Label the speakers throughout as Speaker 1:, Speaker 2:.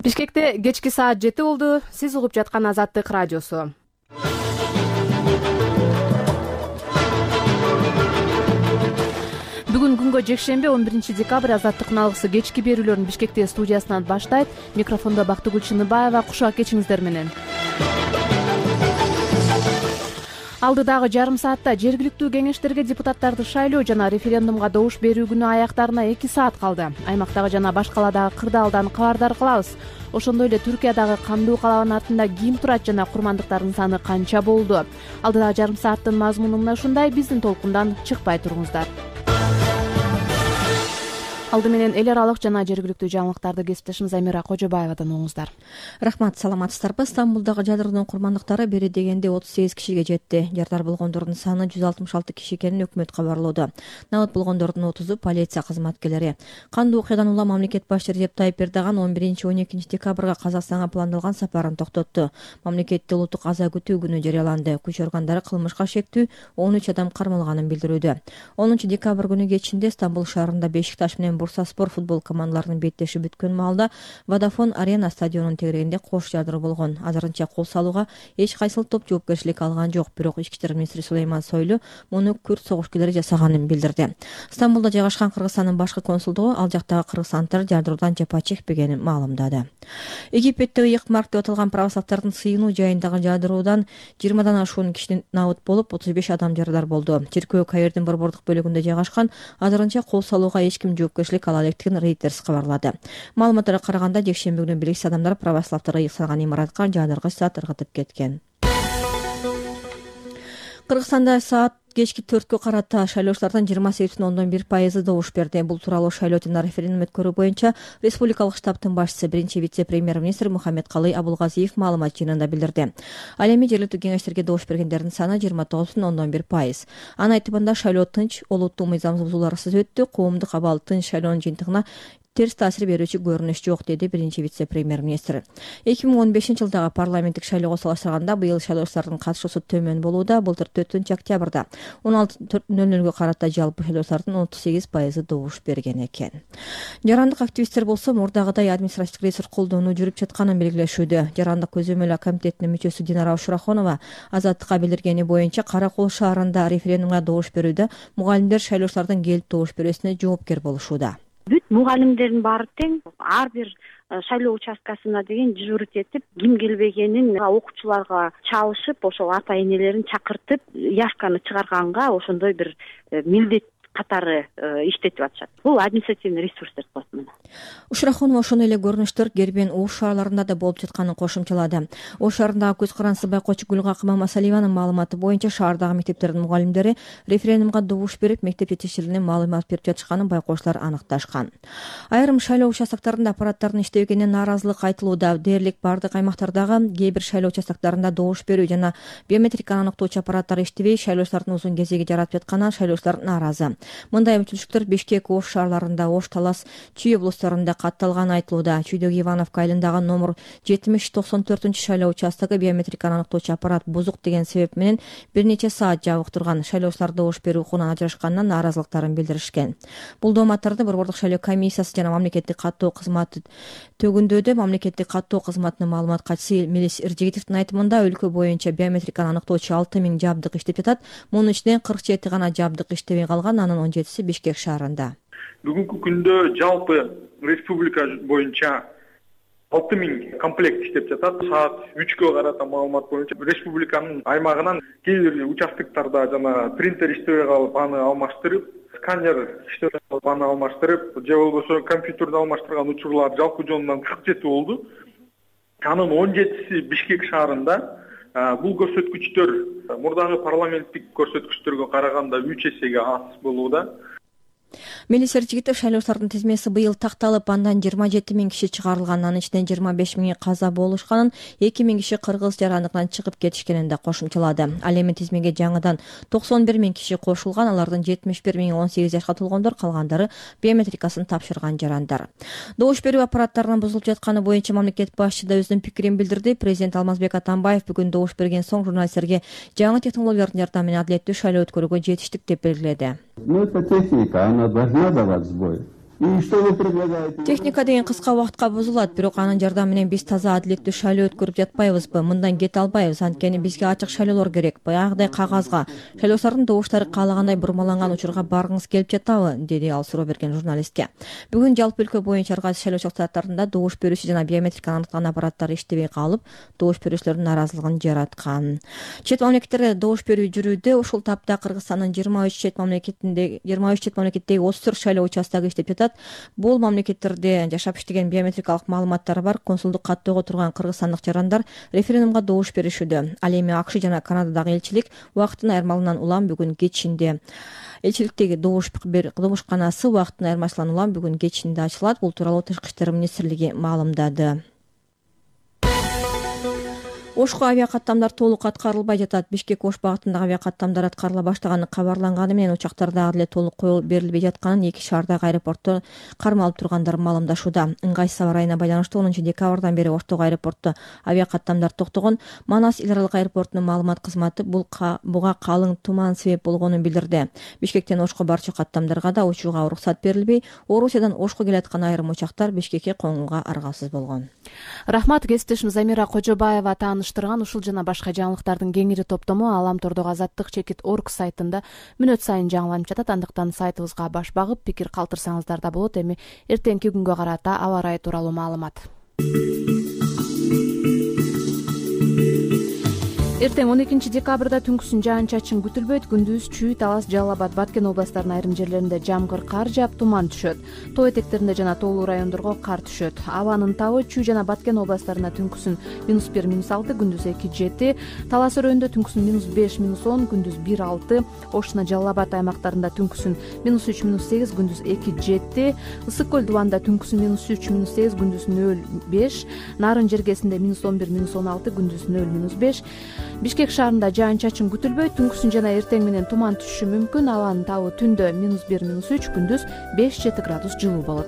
Speaker 1: Бишкекте кечки саат 7 болду. Сиз угуп жаткан Азаттык радиосу. Бүгүн күнгө жекшембе 11 декабрь Азаттыктын алгысы кечки берүүлөрүн Бишкекте студиясынан баштайт. Микрофондо Бактыгүл Чыныбаева. Кушак кечиңиздер менен. Алдыдагы жарым саатта жергиликтүү кеңештерге депутаттарды шайлоо жана референдумга добуш берүү күнү аяктарына 2 саат калды. Аймактагы жана башкаладагы кырдаалдан кабардар кылабыз. Ошондой эле Түркиядагы кандуу калабанын артында ким турат жана курмандыктардын саны канча болду? Алдыдагы жарым сааттын мазмуну мына ушундай. Биздин толкундан чыкпай туруңуздар. Алды менен эл аралык жана жергиликтүү жаңылыктарды кесиптешimiz Амира Кожобаевадан угуңуздар.
Speaker 2: Рахмат, саламатсыздарбы? Стамбулдагы жадырдын курмандыктары бери дегенде 38 кишиге жетти. Жардар болгондордун саны 166 киши экенин өкмөт кабарлоодо. Набат болгондордун 30-у полиция кызматкерлери. Кандуу окуядан улам мамлекет башчысы Режеп Тайип Эрдоган 11-12 декабрга Казакстанга пландалган сапарын токтотту. Мамлекетте улуттук аза күтүү күнү жарыяланды. Күч органдары кылмышка шектүү 13 адам кармалганын билдирүүдө. 10 декабрь күнү кечинде Стамбул шаарында Бешикташ менен Бурсаспор футбол командаларынын беттеши бүткөн маалда Водофон Арена стадионунун тегерегинде кош жадыр болгон. Азырынча кол салууга эч кайсыл топ жоопкерчилик алган жок, бирок ички иштер министри Сулейман Сойлу муну күрд согушкерлери жасаганын билдирди. Стамбулда жайгашкан Кыргызстандын башкы консулдугу ал жактагы кыргызстанддар жадырдан жапа чекпегенин маалымдады. Египетте ыйык март деп аталган православдардын сыйынуу жайындагы жадыруудан 20дан ашуун киши набыт болуп, 35 адам жарадар болду. Чиркөө Каирдин борбордук бөлүгүндө жайгашкан. Азырынча кол салууга эч ким жоопкерчилик ала электигин Reuters кабарлады. Маалыматтарга караганда жекшемби күнү белгисиз адамдар православдарды ыйык салган имаратка жадыргыч зат ыргытып кеткен. Кыргызстанда саат кечки 4кө карата шайлоочулардын 28,1% добуш берди. Бул тууралуу шайлоо жана референдум өткөрүү боюнча республикалык штабтын башчысы биринчи вице-премьер-министр Мухаммедкалый Абулгазиев маалымат жыйынында билдирди. Ал эми жергиликтүү кеңештерге добуш бергендердин саны 29,1%. Анын айтымында шайлоо тынч, олуттуу мыйзам бузууларсыз өттү. Коомдук абал тынч шайлоонун жыйынтыгына терс таасир берүүчү көрүнүш жок, деди биринчи вице-премьер-министр. 2015-жылдагы парламенттик шайлоого салыштырганда быйыл шайлоочулардын катышуусу төмөн болууда. Былтыр 4-октябрда 16:00 карата жалпы шайлоочулардын 38% добуш берген экен. Жарандык активисттер болсо мурдагыдай административдик ресурс колдонуу жүрүп жатканын белгилешүүдө. Жарандык көзөмөл комитетинин мүчөсү Динара Ушурахонова Азаттыкка билдиргени боюнча Кара Кол шаарында референдумга добуш берүүдө мугалимдер шайлоочулардын келип добуш берүүсүнө жоопкер болушууда.
Speaker 3: Бүт мугалимдердин баары тең, ар бир шайлоо участкасына деген дежурить этип, ким келбегенин окуучуларга чалышып, ошол ата энелерин чакыртып, явканы чыгарганга ошондой бир милдет катары иштетип атышат. Бул административный ресурс деп коет муну.
Speaker 2: Ушрахонова ошондой эле көрүнүштөр Гербен Ош шаарларында да болуп жатканын кошумчалады. Ош шаарындагы көз карандысы байкоочу Гүлгакыма Масалиеванын маалыматы боюнча шаардагы мектептердин мугалимдери референдумга добуш берип, мектеп жетекчилерине маалымат берип жатышканын байкоочулар аныкташкан. Айрым шайлоо участоктарында аппараттардын иштебегенине нааразылык айтылууда. Дээрлик бардык аймактардагы кээ бир шайлоо участоктарында добуш берүү жана биометриканы аныктоочу аппараттары иштебей, шайлоочулардын узун кезеги жаратып жатканына шайлоочулар нааразы. Мындай мүмкүнчүлүктөр Бишкек, Ош шаарларында, Ош, Талас, Чүй облустарында катталганы айтылууда. Чүйдөгү Ивановка айылындагы номер 7094 шайлоо участогу биометриканы аныктоочу аппарат бузук деген себеп менен бир нече саат жабык турган. Шайлоочулар добуш берүү укугунан ажырашканынан нааразылыктарын билдиришкен. Бул дооматтарды Борбордук шайлоо комиссиясы жана мамлекеттик каттоо кызматы төгүндөөдө. Мамлекеттик каттоо кызматынын маалымат катчысы Мелис Иржигитовдун айтымында өлкө боюнча биометриканы аныктоочу 6000 жабдык иштеп жатат. Мунун ичинен 47 гана жабдык иштебей калган, анын 17-си Бишкек шаарында.
Speaker 4: Бүгүнкү күндө жалпы республика боюнча 6000 комплект иштеп жатат. Саат 3кө карата маалымат боюнча республиканын аймагынан кээ бир участоктарда жана принтер иштебей калып, аны алмаштырып, сканер иштебей калып, аны алмаштырып, же болбосо компьютерди алмаштырган учурлар жалпы жонунан 47 болду. Анын 17-си Бишкек шаарында. Бул көрсөткүчтөр мурдагы парламенттик көрсөткүчтөргө караганда 3 эсеге аз болууда.
Speaker 2: Мелис Эржигитов шайлоочулардын тизмеси быйыл такталып, андан 27 000 киши чыгарылган, анын ичинен 25 000 каза болушканын, 2 000 киши кыргыз жарандыгынан чыгып кетишкенин да кошумчалады. Ал эми тизмеге жаңыдан 91 000 киши кошулган, алардын 71 000 18 жашка толгондор, калгандары биометрикасын тапшырган жарандар. Добуш берүү аппараттарынын бузулуп жатканы боюнча мамлекет башчысы да өзүнүн пикирин билдирди. Президент Алмазбек Атамбаев бүгүн добуш берген соң журналисттерге жаңы технологиялардын жардамы менен адилеттүү шайлоо өткөрүүгө жетиштик деп белгиледи.
Speaker 5: Эта техника, она должна давать сбой. И что вы предлагаете?
Speaker 2: Техника деген кыска убакытка бузулат, бирок анын жардамы менен биз таза адилеттүү шайлоо өткөрүп жатпайбызбы? Мындан кете албайбыз, анткени бизге ачык шайлоолор керек. Баягыдай кагазга шайлоочулардын добуштары каалагандай бурмаланган учурга баргыңыз келип жатабы? Деди ал суроо берген журналистке. Бүгүн жалпы өлкө боюнча ар кайсы шайлоо чактарында добуш берүүчү жана биометриканы аныткан аппараттар иштебей калып, добуш берүүчүлөрдүн наразылыгын жараткан. Чет мамлекеттерде добуш берүү жүрүүдө. Ушул тапта Кыргызстандын 23 чет мамлекетиндеги 34 шайлоо участогу иштеп жатат. Бул мамлекеттерде жашап иштеген биометрикалык маалыматтары бар консулдук каттоого турган кыргызстандык жарандар референдумга добуш беришүүдө. Ал эми АКШ жана Канададагы элчилик убакыттын айырмалыгынан улам бүгүн кечинде элчиликтеги добушканасы убакыттын айырмачылыгынан улам бүгүн кечинде ачылат. Бул тууралуу Тышкы иштер министрлиги маалымдады. Ошко авиакаттамдар толук аткарылбай жатат. Бишкек Ош багытындагы авиакаттамдар аткарыла баштаганы кабарланганы менен учактар дагы эле толук коюп берилбей жатканын эки шаардагы аэропортто кармалып тургандар маалымдашууда. Ыңгайсыз аба ырайына байланыштуу 10 декабрдан бери Оштогу аэропортто авиакаттамдар токтогон. Манас эл аралык аэропортунун маалымат кызматы буга калың туман себеп болгонун билдирди. Бишкектен Ошко барчу каттамдарга да учууга уруксат берилбей, Орусиядан Ошко келаткан айрым учактар Бишкекке коңууга аргасыз болгон.
Speaker 1: Рахмат, кесиптешим Замира Кожобаева тааныштырган ушул жана башка жаңылыктардын кеңири топтому Аламтордогу Азаттык чекит орг сайтында мүнөт сайын жаңыланып жатат. Андыктан сайтыбызга баш багып пикир калтырсаңыздар да болот. Эми эртеңки күнгө карата аба ырайы тууралуу маалымат. Эртең 12 декабрда түнкүсүн жаан-чачын күтүлбөйт. Күндүз Чүй, Талас, Жалал Абад, Баткен областарынын айрым жерлеринде жамгыр, кар жаап, туман түшөт. Тоо этектеринде жана тоолуу райондорго кар түшөт. Абанын табы Чүй жана Баткен областарына түнкүсүн -1, -6, күндүз 2-7, Талас өрөөндө түнкүсүн -5, -10, күндүз 1-6, Ош жана Жалал Абад аймактарында түнкүсүн -3, -8, күндүз 2-7, Ысык көл дубанда түнкүсүн -3, -8, күндүз 0-5, Нарын жергесинде -11, -16, күндүз 0-5. Бишкек шаарында жаан-чачын күтүлбөйт. Түнкүсүн жана эртең менен туман түшүшү мүмкүн. Абанын табы түндө -1, -3, күндүз 5-7 градус жылуу болот.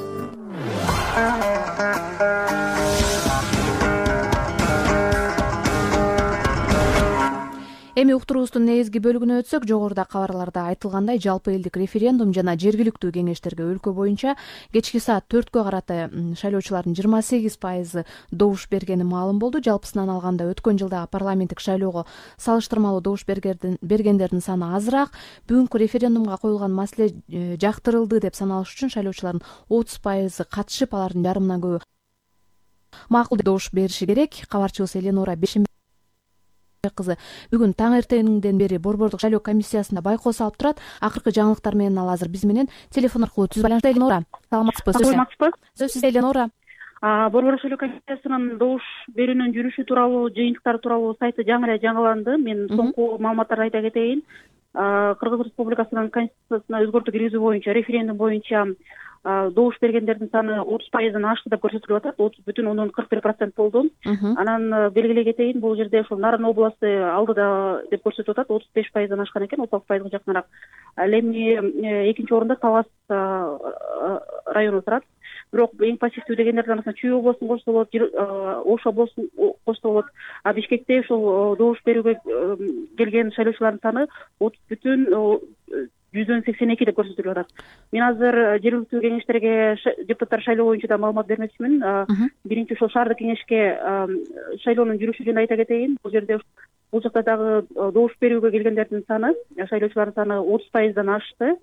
Speaker 1: Эми уктуруубуздун негизги бөлүгүнө өтсөк, жогоруда кабарларда айтылгандай жалпы элдик референдум жана жергиликтүү кеңештерге өлкө боюнча кечки саат 4кө карата шайлоочулардын 28% добуш бергени маалым болду. Жалпысынан алганда өткөн жылдагы парламенттик шайлоого салыштырмалуу добуш бергендердин саны азыраак. Бүгүнкү референдумга коюлган маселе жактырылды деп саналыш үчүн шайлоочулардын 30% катышып, алардын жарымынан көбү макул добуш бериши керек. Кабарчыбыз Эленора кызы бүгүн таң эртеңден бери Борбордук шайлоо комиссиясында байкоо салып турат. Акыркы жаңылыктар менен ал азыр биз менен телефон аркылуу түз байланышта. Эленора, саламатсызбы? Сөз сизде, Эленора.
Speaker 3: Борбордук шайлоо комиссиясынын добуш берүүнүн жүрүшү тууралуу, жыйынтыктары тууралуу сайты жаңы эле жаңыланды. Мен соңку маалыматтарды айта кетейин. Кыргыз Республикасынын конституциясына өзгөртүү киргизүү боюнча, референдум боюнча добуш бергендердин саны 30%дан ашты деп көрсөтүлүп атат. 30,41% болду. Анан белгилей кетейин, бул жерде ошол Нарын областы алдыда деп көрсөтүп атат. 35%дан ашкан экен, 36%га жакыныраак. Ал эми экинчи орунда Талас району турат. Бирок эң пассивдүү дегендердин арасында Чүй областын кошсо болот, Ош областын кошсо болот. Бишкекте ошол добуш берүүгө келген шайлоочулардын саны 30,82 деп көрсөтүлүп атат. Мен азыр жергиликтүү кеңештерге депутаттар шайлоо боюнча да маалымат бермекчимин. Биринчи ошол шаардык кеңешке шайлоонун жүрүшү жөнүндө айта кетейин. Бул жерде бул жакта дагы добуш берүүгө келгендердин саны, шайлоочулардын саны 30%дан ашты.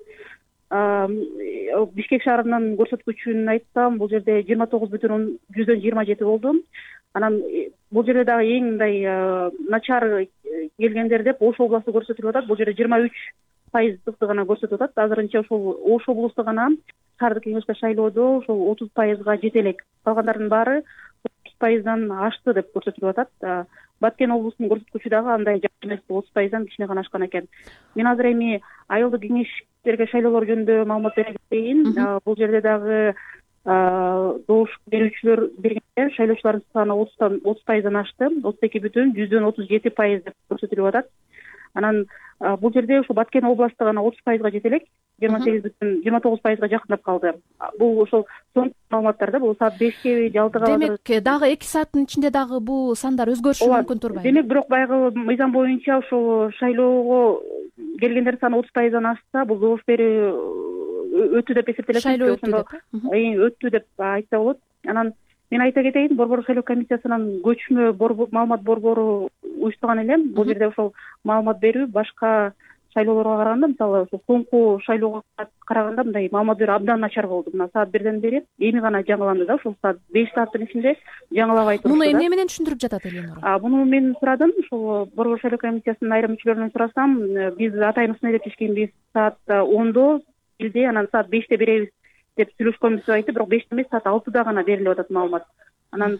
Speaker 3: Бишкек шаарынын көрсөткүчүн айтсам, бул жерде 29,27 болду. Анан бул жерде дагы эң мындай начар келгендер деп Ош областы көрсөтүлүп атат. Бул жерде 23% гана көрсөтүп атат. Азырынча ошол Ош областу гана шаардык кеңешке шайлоодо ошол 30%га жете элек. Калгандардын баары 30%дан ашты деп көрсөтүлүп атат. Баткен облусунун көрсөткүчү дагы андай жакшы эмес, 30%дан кичине гана ашкан экен. Мен азыр эми айылдык кеңештерге шайлоолор жөнүндө маалымат бере кетейин. Бул жерде дагы добуш берүүчүлөр бергендер шайлоочулардын саны 30%дан ашты. 32,37% деп көрсөтүлүп атат. Анан бул жерде ошо Баткен областы гана 30%га жете элек, 29%га жакындап калды. Бул ошол соңку маалыматтар да, бул саат 5ке же 6га.
Speaker 1: Демек, дагы 2 сааттын ичинде дагы бул сандар өзгөрүшү мүмкүн турбайбы?
Speaker 3: Демек, бирок баягы мыйзам боюнча ошол шайлоого келгендердин саны 30%дан ашса, бул добуш берүү өттү деп эсептелет.
Speaker 1: Шайлоо өттү деп
Speaker 3: өттү деп айтса болот. Анан мен айта кетейин, Борбордук шайлоо комиссиясынын көчмө маалымат борбору уюштурган элем. Бул жерде ошол маалымат берүү башка шайлоолорго караганда, мисалы соңку шайлоого караганда мындай маалымат берүү абдан начар болду. Мына саат 1ден бери эми гана жаңыланды да, ушул саат 5 сааттын ичинде жаңылабай турушту.
Speaker 1: Муну эмне менен түшүндүрүп жатат Эленора?
Speaker 3: Муну мен сурадым, ушул Борбордук шайлоо комиссиясынын айрым мүчөлөрүнөн сурасам, биз атайын деп биз саат 10до билди, анан саат 5те беребиз деп сүйлөшкөнбүз деп айтты, бирок 5те эмес, саат 6да гана берилип атат маалымат. Анан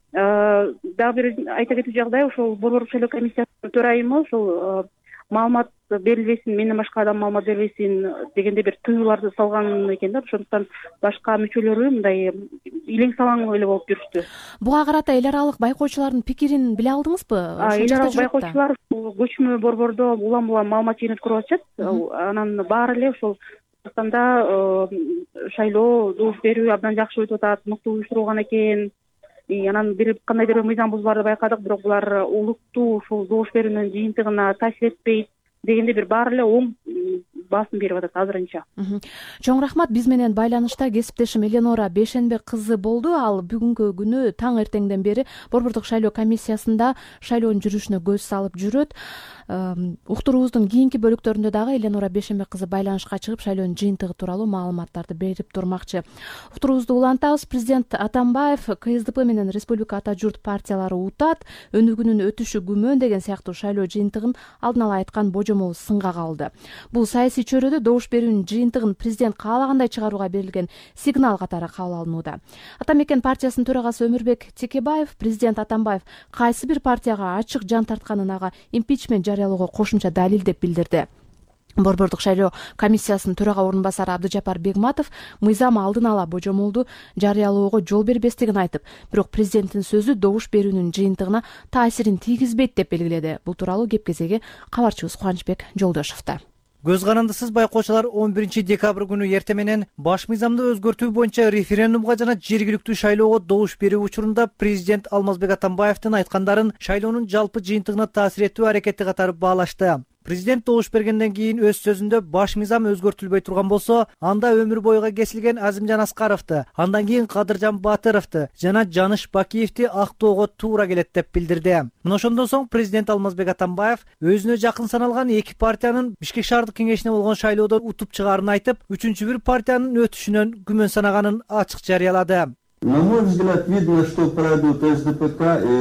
Speaker 3: дагы бир айта кетүү жагдай, ошол Борбордук шайлоо комиссиясынын төрайымы ошол маалымат берилбесин, менден башка адам маалымат бербесин дегенде бир тыюуларды салган экен да. Ошондуктан башка мүчөлөрү мындай илең салаң эле болуп жүрүштү.
Speaker 1: Буга карата эл аралык байкоочулардын пикирин биле алдыңызбы?
Speaker 3: Эл аралык байкоочулар көчмө борбордо улам маалымат жыйнап көрүп атышат. Анан баары эле ошол Казакстанда шайлоо добуш берүү абдан жакшы өтүп атат, мыкты уюштурулган экен. Анан кандайдыр бир мыйзам бузууларды байкадык, бирок булар улуттуу ушул добуш берүүнүн жыйынтыгына таасир этпейт дегенде бир баары эле оң басын берип атат азырынча.
Speaker 1: Чоң рахмат. Биз менен байланышта кесиптешим Эленора Бейшенбек кызы болду. Ал бүгүнкү күнү таң эртеңден бери Борбордук шайлоо комиссиясында шайлоонун жүрүшүнө көз салып жүрөт. Уктуруубуздун кийинки бөлүктөрүндө дагы Эленора Бейшенбек кызы байланышка чыгып шайлоонун жыйынтыгы тууралуу маалыматтарды берип турмакчы. Уктуруубузду улантабыз. Президент Атамбаев КСДП менен Республика Ата журт партиялары утат, өнүгүүнүн өтүшү күмөн деген сыяктуу шайлоо жыйынтыгын алдын ала айткан божомол сынга калды. Бул саясий чөйрөдө добуш берүүнүн жыйынтыгын президент каалагандай чыгарууга берилген сигнал катары кабыл алынууда. Ата мекен партиясынын төрагасы Өмүрбек Текебаев президент Атамбаев кайсы бир партияга ачык жан тартканын ага импичмент жарыялоого кошумча далил деп билдирди. Борбордук шайлоо комиссиясынын төрага орун басары Абдыжапар Бегматов мыйзам алдын ала божомолду жарыялоого жол бербестигин айтып, бирок президенттин сөзү добуш берүүнүн жыйынтыгына таасирин тийгизбейт деп белгиледи. Бул тууралуу кеп кезеги кабарчыбыз Кубанычбек Жолдошовдо.
Speaker 5: Көз карандысыз байкоочулар 11 декабрь күнү эртең менен баш мыйзамды өзгөртүү боюнча референдумга жана жергиликтүү шайлоого добуш берүү учурунда президент Алмазбек Атамбаевдин айткандарын шайлоонун жалпы жыйынтыгына таасир этүү аракети катары баалашты. Президент добуш бергенден кийин өз сөзүндө баш мыйзам өзгөртүлбөй турган болсо, анда өмүр бойга кесилген Азимжан Аскаровду, андан кийин Кадыржан Батыровду жана Жаныш Бакиевди актоого туура келет деп билдирди. Мына ошондон соң президент Алмазбек Атамбаев өзүнө жакын саналган эки партиянын Бишкек шаардык кеңешине болгон шайлоодо утуп чыгаарын айтып, үчүнчү бир партиянын өтүшүнөн күмөн санаганын ачык жарыялады.
Speaker 6: На мой взгляд, видно, что пройдут СДПК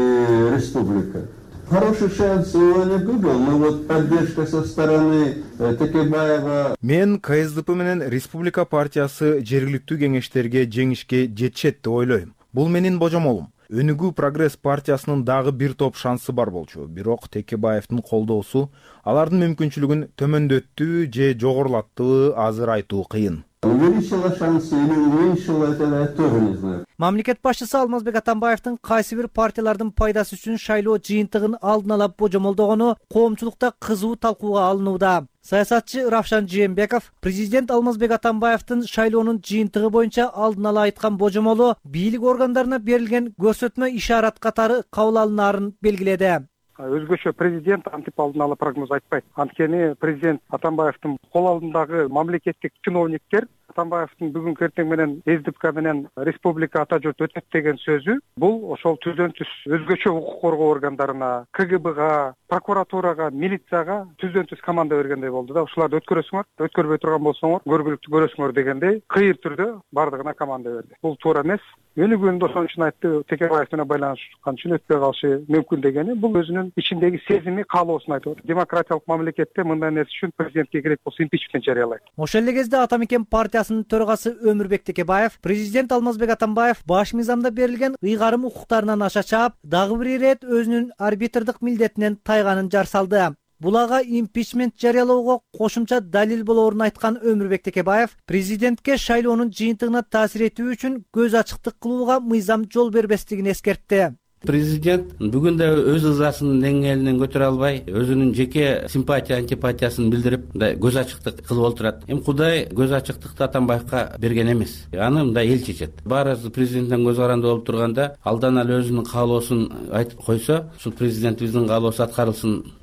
Speaker 6: и Республика. Хороший шанс его не был, но вот поддержка со стороны Текебаева.
Speaker 7: Мен КСДП менен Республика партиясы жергиликтүү кеңештерге жеңишке жетишет деп ойлойм. Бул менин божомолум. Өнүгүү Прогресс партиясынын дагы бир топ шансы бар болчу. Бирок Текебаевдин колдоосу алардын мүмкүнчүлүгүн төмөндөттү же жогорулаттыбы азыр айтуу кыйын.
Speaker 6: Увеличила шансы или уменьшила, это я тоже не знаю.
Speaker 5: Мамлекет башчысы Алмазбек Атамбаевдин кайсы бир партиялардын пайдасы үчүн шайлоо жыйынтыгын алдын ала божомолдогону коомчулукта кызуу талкууга алынууда. Саясатчы Равшан Жээнбеков президент Алмазбек Атамбаевдин шайлоонун жыйынтыгы боюнча алдын ала айткан божомолу бийлик органдарына берилген көрсөтмө ишарат катары кабыл алынаарын белгиледи.
Speaker 8: Өзгөчө президент антип алдын ала прогноз айтпайт. Анткени президент Атамбаевдин кол алдындагы мамлекеттик чиновниктер Атамбаевдин бүгүнкү эртең менен СДПК менен Республика Ата журт өтөт деген сөзү бул ошол түздөн түз өзгөчө укук коргоо органдарына, КГБга, прокуратурага, милицияга түздөн түз команда бергендей болду да. Ушуларды өткөрөсүңөр, өткөрбөй турган болсоңор, көргүлүктүү көрөсүңөр дегендей кыйыр түрдө бардыгына команда берди. Бул туура эмес. Өнүгүүнү ошон үчүн айтты, Текебаев менен байланышкан үчүн өтпөй калышы мүмкүн дегени, бул өзүнүн ичиндеги сезими, каалоосун айтып атат. Демократиялык мамлекетте мындай нерсе үчүн президентке керек болсо импичмент жарыялайт.
Speaker 5: Ошол эле кезде Ата мекен партиясынын төрагасы Өмүрбек Текебаев президент Алмазбек Атамбаев баш мыйзамда берилген ыйгарым укуктарынан аша чаап, дагы бир ирет өзүнүн арбитрдык милдетинен тайганын жар салды. Булага импичмент жарыялоого кошумча далил болоорун айткан Өмүрбек Текебаев президентке шайлоонун жыйынтыгына таасир этүү үчүн көз ачыктык кылууга мыйзам жол бербестигин эскертти.
Speaker 9: Президент бүгүн да өз ызасын деңгээлинен көтөрө албай, өзүнүн жеке симпатия антипатиясын билдирип, мындай көз ачыктык кылып отурат. Эми Кудай көз ачыктыкты Атамбаевка берген эмес. Аны мындай эл чечет. Баарыбыз президенттен көз каранды болуп турганда, алдан эле өзүнүн каалоосун айтып койсо, ушул президент биздин каалоосу аткарылсын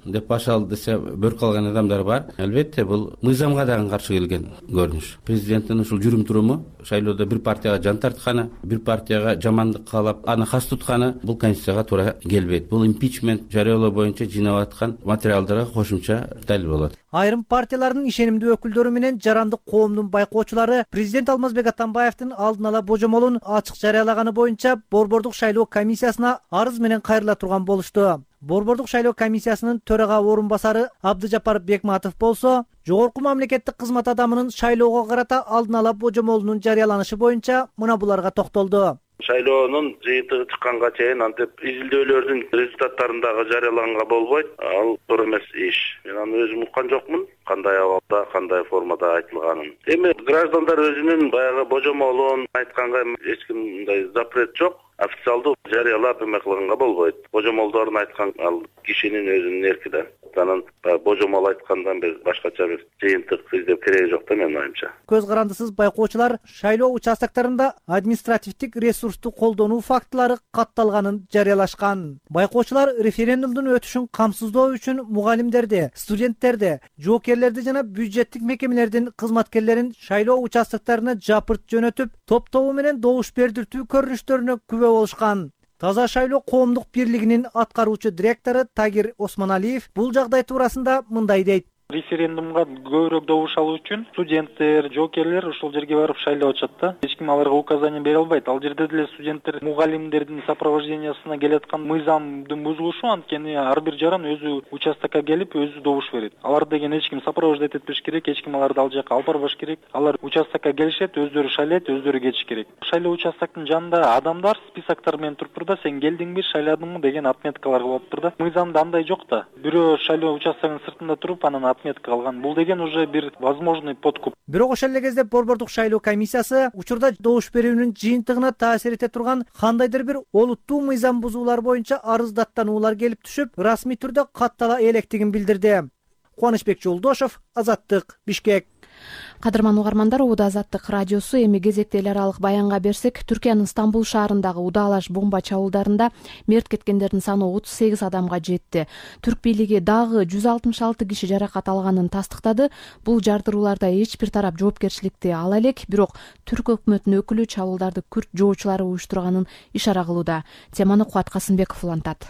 Speaker 9: деп башалды десе бөр калган адамдар бар. Албетте бул мыйзамга дагы каршы келген көрүнүш. Президенттин ушул жүрүм туруму шайлоодо бир партияга жан тартканы, бир партияга жамандык каалап, аны кас тутканы бул конституцияга туура келбейт. Бул импичмент жарыялоо боюнча жыйнап аткан материалдарга кошумча далил болот.
Speaker 5: Айрым партиялардын ишенимдүү өкүлдөрү менен жарандык коомдун байкоочулары президент Алмазбек Атамбаевдин алдын ала божомолун ачык жарыялаганы боюнча Борбордук шайлоо комиссиясына арыз менен кайрыла турган болушту. Борбордук шайлоо комиссиясынын төрага орун басары Абдыжапар Бекматов болсо, жогорку мамлекеттик кызмат адамынын шайлоого карата алдын ала божомолунун жарыяланышы боюнча мына буларга токтолду.
Speaker 10: Шайлоонун жыйынтыгы чыкканга чейин антип изилдөөлөрдүн результаттарын дагы жарыяланганга болбойт. Ал туура эмес иш. Мен аны өзүм уккан жокмун. Кандай абалда, кандай формада айтылганын. Эми граждандар өзүнүн баягы божомолун айтканга эч кимдей запрет жок. Официалдуу жарыялап эме кылганга болбойт. Божомолдорун айткан ал кишинин өзүнүн эрки да. Анан божомол айткандан башкача бир жыйынтык издеп кереги жок да менин оюмча.
Speaker 5: Көз карандысыз байкоочулар шайлоо участоктарында административдик ресурсту колдонуу фактылары катталганын жарыялашкан. Байкоочулар референдумдун өтүшүн камсыздоо үчүн мугалимдерди, студенттерди, жоокерлерди жана бюджеттик мекемелердин кызматкерлерин шайлоо участоктарына жапырт жөнөтүп, топ-тобу менен добуш бердиртүү көрүнүштөрүнө күбө болушкан. Таза шайлоо коомдук бирлигинин аткаруучу директору Тагир Осмоналиев бул жагдай туурасында мындай дейт.
Speaker 11: Референдумга көбүрөөк добуш алуу үчүн студенттер, жоокерлер ушул жерге барып шайлап атышат да. Эч ким аларга указание бере албайт. Ал жерде деле студенттер мугалимдердин сопровождениясына келаткан мыйзамдын бузулушу, анткени ар бир жаран өзү участокко келип өзү добуш берет. Алар деген эч ким сопровождать этпеш керек, эч ким аларды ал жака алып барбаш керек. Алар участокко келишет, өздөрү шайлайт, өздөрү кетиш керек. Шайлоо участоктун жанында адамдар списоктор менен туруптур да, сен келдиңби, шайладыңбы деген отметкалар болуптур да. Мыйзамда андай жок да. Бирөө шайлоо участогунун сыртында туруп анан отметка алган. Бул деген уже бир возможный подкуп.
Speaker 5: Бирок ошол эле кезде Борбордук шайлоо комиссиясы учурда добуш берүүнүн жыйынтыгына таасир эте турган кандайдыр бир олуттуу мыйзам бузуулар боюнча арыздаттануулар келип түшүп, расмий түрдө каттала электигин билдирди. Кубанычбек Жолдошов, Азаттык, Бишкек.
Speaker 1: Кадырман угармандар, Ууда Азаттык радиосу. Эми кезекте эл аралык баянга берсек, Түркиянын Стамбул шаарындагы удаалаш бомба чабуулдарында мерт кеткендердин саны 38 адамга жетти. Түрк бийлиги дагы 166 киши жаракат алганын тастыктады. Бул жардырууларда эч бир тарап жоопкерчиликти ала элек, бирок түрк өкмөтүнүн өкүлү чабуулдарды күрд жоочулары уюштурганын ишара кылууда. Теманы Кубат Касымбеков улантат.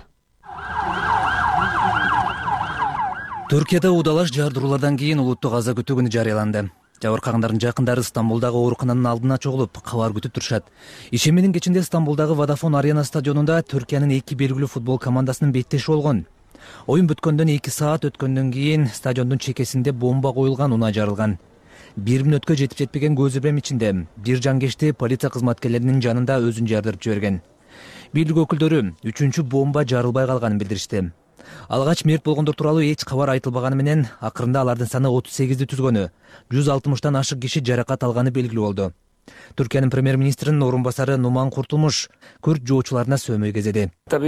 Speaker 12: Түркияда удалаш жардыруулардан кийин улуттук аза күтүү күнү жарыяланды. Жабыркагандардын жакындары Стамбулдагы оорукананын алдына чогулуп, кабар күтүп турушат. Ишембинин кечинде Стамбулдагы Vodafone Arena стадионунда Түркиянын эки белгилүү футбол командасынын беттеши болгон. Оюн бүткөндөн 2 саат өткөндөн кийин стадиондун чекесинде бомба коюлган, унаа жарылган. 1 мүнөткө жетип жетпеген көз ирмем ичинде бир жангешти полиция кызматкерлеринин жанында өзүн жардырып жиберген. Бийлик өкүлдөрү 3-чү бомба жарылбай калганын билдиришти. Алгач мерт болгондор тууралуу эч кабар айтылбаганы менен акырында алардын саны 38ди түзгөнү, 160тан ашык киши жаракат алганы белгилүү болду. Түркиянын премьер-министринин орун басары Нуман Куртулмуш күрд жоочуларына сөөмөй кезеди.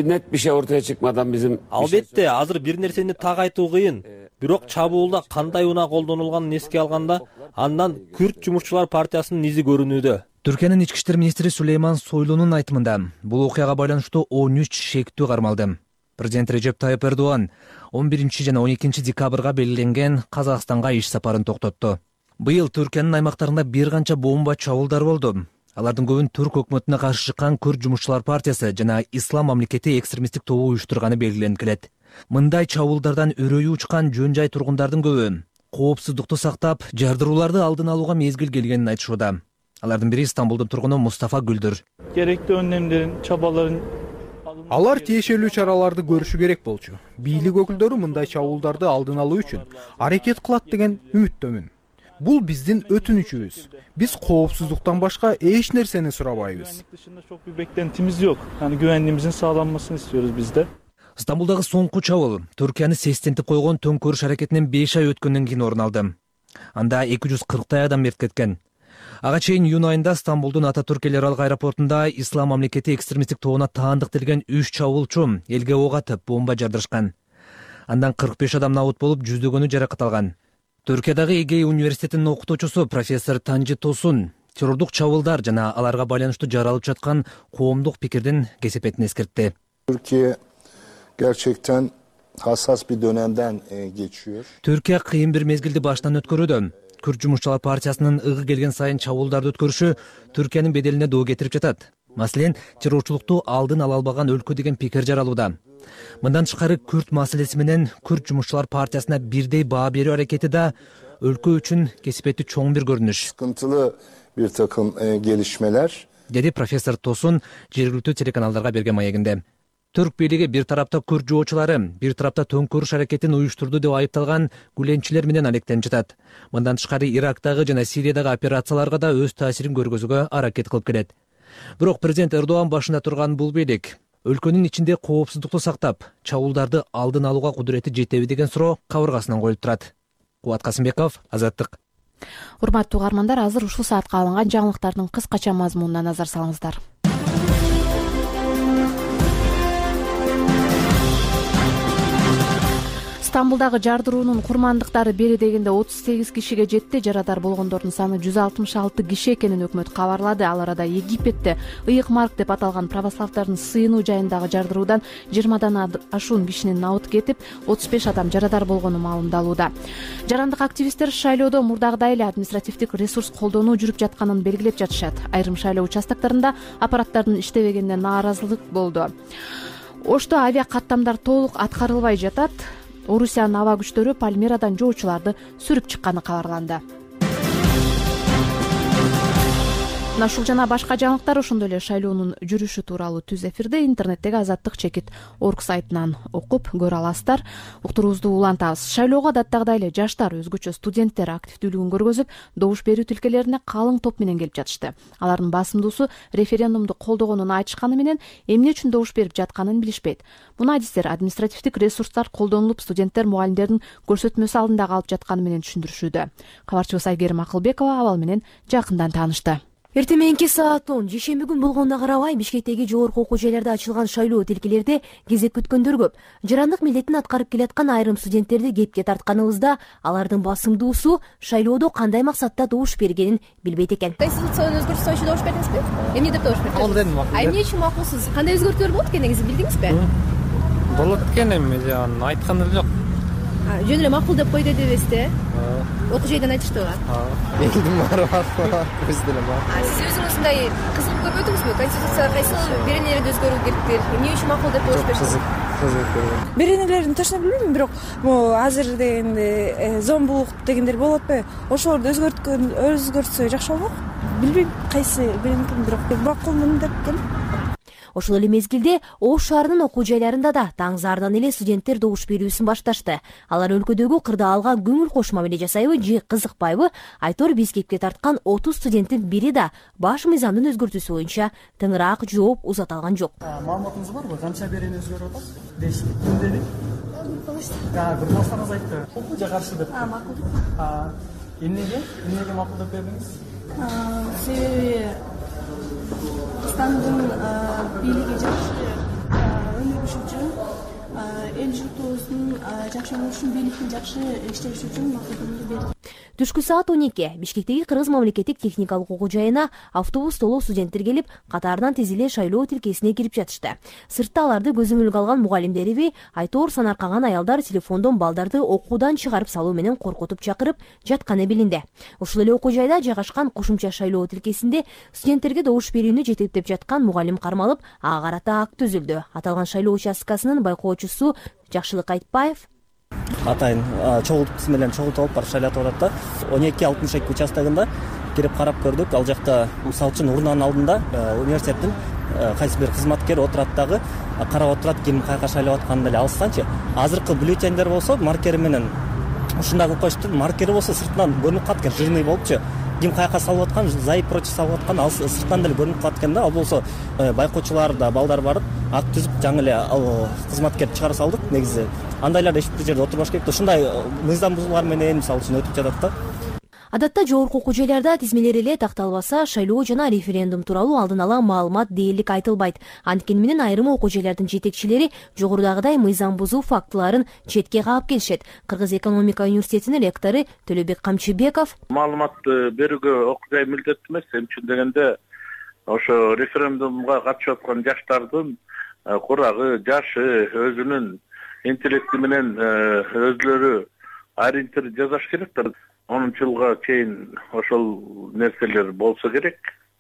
Speaker 13: Албетте, азыр бир нерсени так айтуу кыйын. Бирок чабуулда кандай унаа колдонулганын эске алганда, андан күрд жумушчулар партиясынын изи көрүнүүдө.
Speaker 12: Түркиянын ички иштер министри Сулейман Сойлунун айтымында бул окуяга байланыштуу 13 шектүү кармалды. Президент Режеп Тайып Эрдоган 11 жана 12 декабрга белгиленген Казакстанга иш сапарын токтотту. Быйыл Түркиянын аймактарында бир канча бомба чабуулдар болду. Алардын көбүн түрк өкмөтүнө каршы чыккан Күрд жумушчулар партиясы жана Ислам мамлекети экстремисттик тобу уюштурганы белгиленип келет. Мындай чабуулдардан өрөйү учкан жөн жай тургундардын көбү коопсуздукту сактап, жардырууларды алдын алууга мезгил келгенин айтышууда. Алардын бири Стамбулдун тургуну Мустафа Гүлдүр.
Speaker 14: Керектүү өнөмдөрүн, чабаларын
Speaker 7: Алар тиешелүү чараларды көрүшү керек болчу. Бийлик өкүлдөрү мындай чабуулдарды алдын алуу үчүн аракет кылат деген үмүттөмүн. Бул биздин өтүнүчүбүз. Биз коопсуздуктан башка эч нерсени сурабайбыз.
Speaker 14: Çok bir beklentimiz yok. Yani güvenliğimizin sağlanmasını istiyoruz biz de.
Speaker 12: Стамбулдагы соңку чабуул Түркияны сестентип койгон төңкөрүш аракетинен 5 ай өткөндөн кийин орун алды. Анда 240 адам мерт кеткен. Ага чейин июнь айында Стамбулдун Ататүрк эл аралык аэропортунда Ислам мамлекети экстремисттик тобуна таандык делген 3 чабуулчу элге ок атып бомба жардырышкан. Андан 45 адам набут болуп, жүздөгөнү жаракат алган. Түркиядагы Эгей университетинин окутуучусу профессор Танжи Тосун террордук чабуулдар жана аларга байланыштуу жаралып жаткан коомдук пикирдин кесепетин эскертти.
Speaker 15: Türkiye gerçekten hassas bir dönemden geçiyor.
Speaker 12: Түркия кыйын бир мезгилди баштан өткөрүүдө. Күрд жумушчулар партиясынын ыгы келген сайын чабуулдарды өткөрүшү Түркиянын беделине доо кетирип жатат. Маселен, террорчулукту алдын ала албаган өлкө деген пикир жаралууда. Мындан тышкары күрд маселеси менен Күрд жумушчулар партиясына бирдей баа берүү аракети да өлкө үчүн кесипеттүү чоң бир көрүнүш.
Speaker 15: Sıkıntılı bir takım gelişmeler.
Speaker 12: Деди профессор Тосун жергиликтүү телеканалдарга берген маегинде. Түрк бийлиги бир тарапта күрд жоочулары, бир тарапта төңкөрүш аракетин уюштурду деп айыпталган гүленчилер менен алектенип жатат. Мындан тышкары Ирактагы жана Сириядагы операцияларга да өз таасирин көргөзүүгө аракет кылып келет. Бирок президент Эрдоган башында турган бул бийлик өлкөнүн ичинде коопсуздукту сактап, чабуулдарды алдын алууга кудурети жетеби деген суроо кабыргасынан коюлуп турат. Кубат Касымбеков, Азаттык.
Speaker 1: Урматтуу угармандар, азыр ушул саатка алынган жаңылыктардын кыскача мазмунуна назар салыңыздар. Стамбулдагы жардыруунун курмандыктары бери дегенде 38 кишиге жетти. Жарадар болгондордун саны 166 киши экенин өкмөт кабарлады. Ал арада Египетте Ыйык Марк деп аталган православдардын сыйынуу жайындагы жардыруудан 20дан ашуун кишинин набыты кетип, 35 адам жарадар болгону маалымдалууда. Жарандык активисттер шайлоодо мурдагыдай эле административдик ресурс колдонуу жүрүп жатканын белгилеп жатышат. Айрым шайлоо участоктарында аппараттардын иштебегенине нааразылык болду. Ошто авиа каттамдар толук аткарылбай жатат. Орусиянын аба күчтөрү Пальмирадан жоочуларды сүрүп чыкканы кабарланды. Ушул жана башка жаңылыктар ошондой эле шайлоонун жүрүшү тууралуу түз эфирде интернеттеги azattik.org сайтынан окуп көрө аласыздар. Уктуруубузду улантабыз. Шайлоого адаттагыдай эле жаштар, өзгөчө студенттер активдүүлүгүн көргөзүп, добуш берүү тилкелерине калың топ менен келип жатышты. Алардын басымдуусу референдумду колдогонун айтышканы менен эмне үчүн добуш берип жатканын билишпейт. Муну адистер административдик ресурстар колдонулуп, студенттер мугалимдердин көрсөтмөсү алдында калып жатканы менен түшүндүрүшүүдө. Кабарчыбыз Айгерим Акылбекова абал менен жакындан таанышты.
Speaker 16: Эртең мененки саат 10 жешемби күн болгонуна карабай Бишкектеги жогорку окуу жайларда ачылган шайлоо тилкелерде кезек күткөндөр көп. Жарандык милдетин аткарып келаткан айрым студенттерди кепке тартканыбызда алардын басымдуусу шайлоодо кандай максатта добуш бергенин билбейт экен.
Speaker 17: Конституцияны өзгөртүү үчүн добуш бердиңизби? Эмне деп добуш бердиңиз?
Speaker 14: Ал дедим.
Speaker 17: Эмне үчүн макулсуз? Кандай өзгөртүүлөр болот экенин негизи билдиңизби?
Speaker 14: Болот экен, эми айтканы жок.
Speaker 17: Жөн эле макул деп койду дебесте. Окуу жайдан айтыштыбы?
Speaker 14: Элдин баары бар, биз деле бар.
Speaker 17: Сиз өзүңүз мындай кызык көрбөдүңүзбү? Конституцияга кайсы беренелерди өзгөрүү керектир? Эмне үчүн макул деп добуш бердиңиз?
Speaker 18: Беренелерин точно билбейм, бирок азыр дегенде зомбулук дегендер болуп атпайбы? Ошолорду өзгөртсө жакшы болмок? Билбейм кайсы беренеки, бирок макулмун деп келем.
Speaker 16: Ошол эле мезгилде Ош шаарынын окуу жайларында да таң зардан эле студенттер добуш берүүсүн башташты. Алар өлкөдөгү кырдаалга көңүл кош мамиле жасайбы же кызыкпайбы? Айтор биз кепке тарткан 30 студенттин бири да баш мыйзамдын өзгөртүүсү боюнча тыңыраак жооп узата алган жок.
Speaker 5: Маалыматыңыз барбы? Канча берени өзгөрүп атат? Дейсизби? Ким деди? Курманстан айтты. Макул же каршы деп?
Speaker 18: Макул.
Speaker 5: Эмнеге макул деп бердиңиз?
Speaker 18: Себеби Кыргызстандын бийлиги жакшы өнүгүш үчүн, эл журтубуздун жакшы өнүгүшү үчүн, бийликтин жакшы иштеши үчүн макулдугун берди.
Speaker 16: Түшкү саат 12 Бишкектеги Кыргыз мамлекеттик техникалык окуу жайына автобус толуу студенттер келип, катарынан тизиле шайлоо тилкесине кирип жатышты. Сыртта аларды көзөмөлгө алган мугалимдериби, айтор санаркаган аялдар телефондон балдарды окуудан чыгарып салуу менен коркутуп чакырып жатканы билинди. Ушул эле окуу жайда жайгашкан кошумча шайлоо тилкесинде студенттерге добуш берүүнү жетектеп жаткан мугалим кармалып, ага карата акт түзүлдү. Аталган шайлоо участкасынын байкоочусу Жакшылык Айтбаев
Speaker 13: атайын чогултуп менен чогултуп барып шайлатып атат да 12-62 участогунда кирип карап көрдүк. Ал жакта мисалы үчүн урнанын алдында университеттин кайсы бир кызматкер отурат дагы карап отурат, ким каяка шайлап атканын эле алыстанчы. Азыркы бюллетендер болсо маркери менен ушундай кылып коюшту. Маркери болсо сыртынан көрүнүп калат экен, жирный болупчу. Ким каяка салып аткан, зай прочь салып аткан ал сырттан деле көрүнүп калат экен да. Ал болсо байкоочулар да балдар барып акт түзүп жаңы эле кызматкерди чыгара салдык. Негизи андайлар эч бир жерде отурбаш керек. Ушундай мыйзам бузуулар менен мисалы үчүн өтүп жатат да.
Speaker 16: Адатта жогорку окуу жайларда тизмелер эле такталбаса, шайлоо жана референдум тууралуу алдын ала маалымат дээрлик айтылбайт. Анткени менен айрым окуу жайлардын жетекчилери жогорудагыдай мыйзам бузуу фактыларын четке каап келишет. Кыргыз экономика университетинин ректору Төлөбек Камчыбеков
Speaker 10: маалымат берүүгө окуу жай милдеттүү эмес. Эмне үчүн дегенде ошо референдумга катышып аткан жаштардын курагы, жашы, өзүнүн интеллекти менен өзлөрү ориентир жасаш керек да. 10 жылга чейин ошол нерселер болсо керек.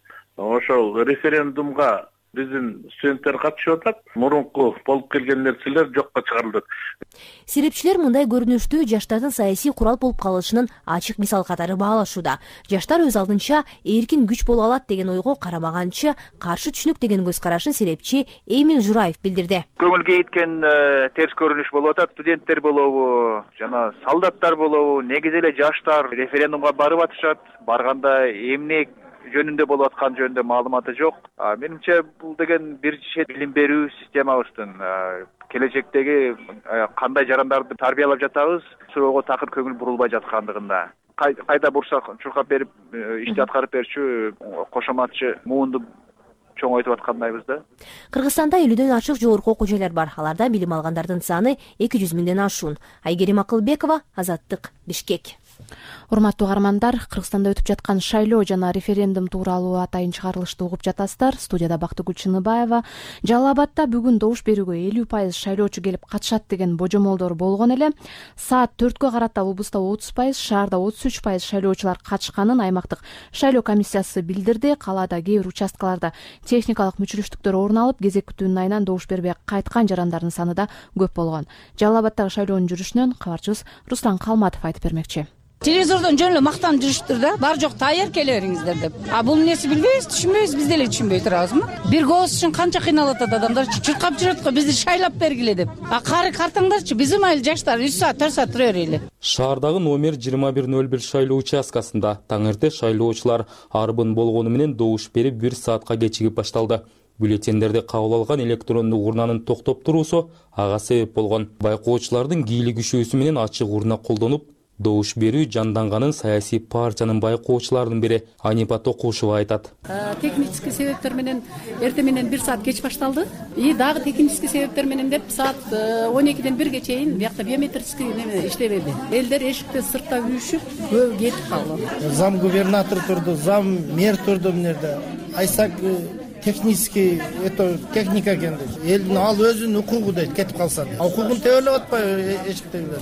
Speaker 10: Ошол референдумга биздин студенттер катышып атат. Мурунку болуп келген нерселер жокко чыгарылат.
Speaker 16: Серепчилер мындай көрүнүштү жаштардын саясий курал болуп калышынын ачык мисал катары баалашууда. Жаштар өз алдынча эркин күч боло алат деген ойго карамаганчы каршы түшүнүк деген көз карашын серепчи Эмил Жураев билдирди.
Speaker 19: Көңүлгө кеткен терс көрүнүш болуп атат. Студенттер болобу, жана солдаттар болобу, негизи эле жаштар референдумга барып атышат. Барганда эмне жөнүндө болуп аткан жөнүндө маалыматы жок. Менимче бул деген бир чет билим берүү системабыздын келечектеги кандай жарандарды тарбиялап жатабыз суроого такыр көңүл бурулбай жаткандыгында. Кайда бурсак чуркап берип ишти аткарып берчү кошоматчы муунду чоңойтуп аткандайбыз да.
Speaker 16: Кыргызстанда 50дөн ачык жогорку окуу жайлар бар. Аларда билим алгандардын саны 200 миңден ашуун. Айгерим Акылбекова, Азаттык, Бишкек.
Speaker 1: Урматтуу угармандар, Кыргызстанда өтүп жаткан шайлоо жана референдум тууралуу атайын чыгарылышты угуп жатасыздар. Студияда Бактыгүл Чыныбаева. Жалал Абадта бүгүн добуш берүүгө 50% шайлоочу келип катышат деген божомолдор болгон эле. Саат 4кө карата облуста 30%, шаарда 33% шайлоочулар катышканын аймактык шайлоо комиссиясы билдирди. Калаада кээ бир участкаларда техникалык мүчүлүштүктөр орун алып, кезек күтүүнүн айынан добуш бербей кайткан жарандардын саны да көп болгон. Жалал Абадтагы шайлоонун жүрүшүнөн кабарчыбыз Руслан Калматов айтып бермекчи.
Speaker 20: Телевизордон жөн эле мактанып жүрүштүр да, бар жок даяр келе бериңиздер деп. Бул нерсе билбейбиз, түшүнбөйбүз, биз деле түшүнбөй турабызмы? Бир голос үчүн канча кыйналып атат адамдар, чуркап жүрөт го бизди шайлап бергиле деп. Кары картаңдарчы, биз майыл жаштар 3 саат, 4 саат тура берели.
Speaker 21: Шаардагы номер 2101 шайлоо участкасында таң эрте шайлоочулар арбын болгону менен добуш берип 1 саатка кечигип башталды. Бюллетендерди кабыл алган электрондук урнанын токтоп туруусу ага себеп болгон. Байкоочулардын кийлик күчөөсү менен ачык урна колдонуп, добуш берүү жанданганын саясий партиянын байкоочуларынын бири Анипа Токушева айтат.
Speaker 22: Технический себептер менен эрте менен 1 саат кеч башталды. Дагы технический себептер менен деп саат 12ден 1ге чейин биякта биометрический неме иштебеди. Элдер эшикте сыртта үйүшүп, көбү кетип калды.
Speaker 23: Зам губернатор турду, зам мэр турду мынерде. Айсак технический техника экен дейт. Элдин ал өзүнүн укугу дейт, кетип калса. Укугун тебелеп атпайбы эшиктегилер.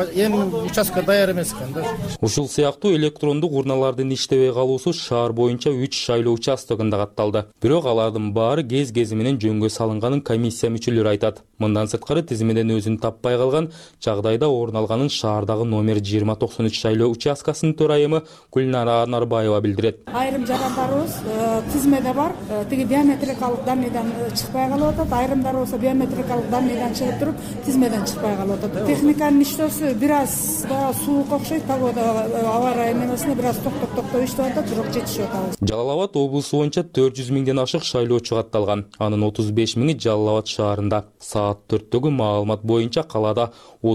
Speaker 23: Эми участка даяр эмес экен да.
Speaker 21: Ушул сыяктуу электрондук урналардын иштебей калуусу шаар боюнча 3 шайлоо участогунда катталды. Бирок алардын баары кез-кези менен жөнгө салынганын комиссия мүчөлөрү айтат. Мындан сырткары тизимеден өзүн таппай калган жагдайда орун алганын шаардагы номер 2093 шайлоо участкасынын төрайымы Гүлнара Анарбаева билдирет.
Speaker 18: Айрым жарандарыбыз тизимеде бар, биометрикалык данныйдан чыкпай калып атат. Айрымдар болсо биометрикалык данныйдан чыгып туруп, тизмеден чыкпай калып атат. Техниканын иштөөсү бир аз суук окшойт, погода аба ырайы эмесине бир аз токтоп иштеп атат, бирок жетишип атабыз.
Speaker 21: Жалал Абад облусу боюнча 400 миңден ашык шайлоочу катталган. Анын 35 миңи Жалал Абад шаарында. Саат 4төгү маалымат боюнча калаада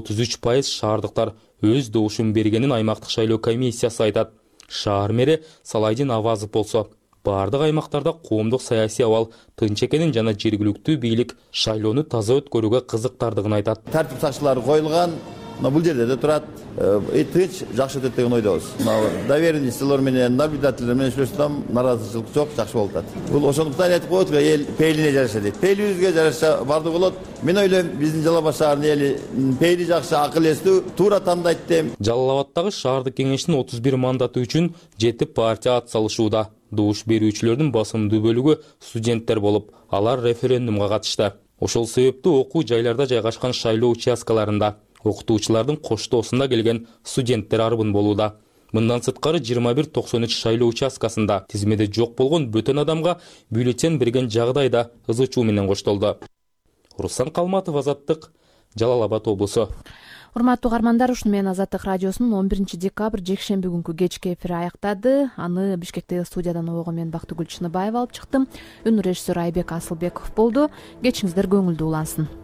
Speaker 21: 33% шаардыктар өз добушун бергенин аймактык шайлоо комиссиясы айтат. Шаар мэри Салайдин Авазов болсо, бардык аймактарда коомдук саясий абал тынч экенин жана жергиликтүү бийлик шайлоону таза өткөрүүгө кызыктардыгын айтат.
Speaker 24: Тартип сакчылары коюлган, бул жерде да турат. Тынч жакшы өтөт деген ойдобуз. Доверенностьтер менен, наблюдательдер менен сүйлөшсөм, наразычылык жок, жакшы болуп атат. Бул ошондуктан айтып коет го, эл пейлине жараша дейт. Пейлибизге жараша бардык болот. Мен ойлойм, биздин Жалал Абад шаарынын эли пейли жакшы, акыл эстүү, туура тандайт дейм.
Speaker 21: Жалал Абадтагы шаардык кеңештин 31 мандаты үчүн 7 партия ат салышууда. Добуш берүүчүлөрдүн басымдуу бөлүгү студенттер болуп, алар референдумга катышты. Ошол себептүү окуу жайларда жайгашкан шайлоо участкаларында окутуучулардын коштоосунда келген студенттер арбын болууда. Мындан сырткары 2193 шайлоо участкасында тизмеде жок болгон бөтөн адамга бюллетен берген жагдайда ызычуу менен коштолду. Руслан Калматов, Азаттык, Жалал Абад облусу.
Speaker 1: Урматтуу угармандар, ушуну менен Азаттык радиосунун 11 декабрь жекшемби күнкү кечки эфири аяктады. Аны Бишкектеги студиядан обого мен Бактыгүл Чыныбаева алып чыктым. Үн режиссер Айбек Асылбеков болду. Кечиңиздер көңүлдүү улансын.